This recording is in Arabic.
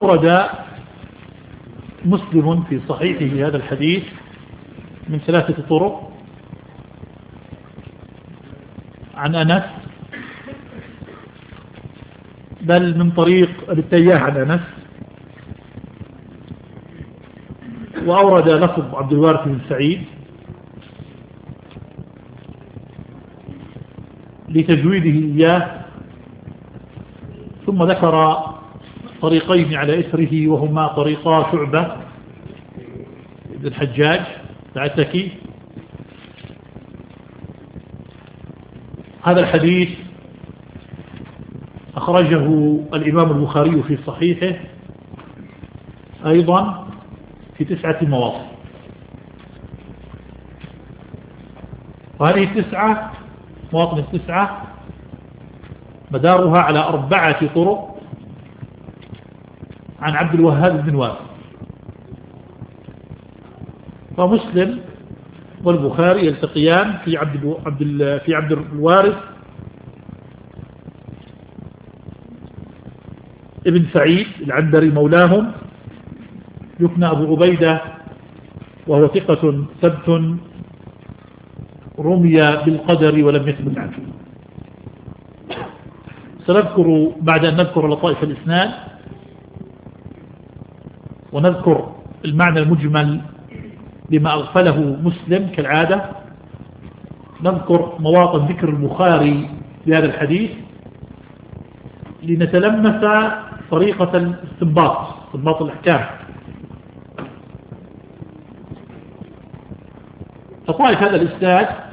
ورد مسلم في صحيحه هذا الحديث من 3 طرق عن أنس، بل من طريق التياه عن أنس، وأورد لفظ عبد الوارث بن سعيد لتجويده إياه، ثم ذكر طريقين على إثره وهما طريقا شعبة بن الحجاج العتكي. هذا الحديث أخرجه الإمام البخاري في صحيحه أيضا في 9 مواضع، وهذه 9 مواطن 9 مدارها على 4 طرق عن عبد الوهاب بن وارث. فمسلم والبخاري يلتقيان في عبد الوارث ابن سعيد العنبري مولاهم، يكنى أبو عبيدة، وهو ثقة ثبت رمي بالقدر ولم يثبت عنه. سنذكر بعد أن نذكر لطائف الإسناد ونذكر المعنى المجمل لما أغفله مسلم كالعادة، نذكر مواطن ذكر البخاري لهذا الحديث لنتلمس طريقة استنباط الأحكام. فطائف هذا الإسناد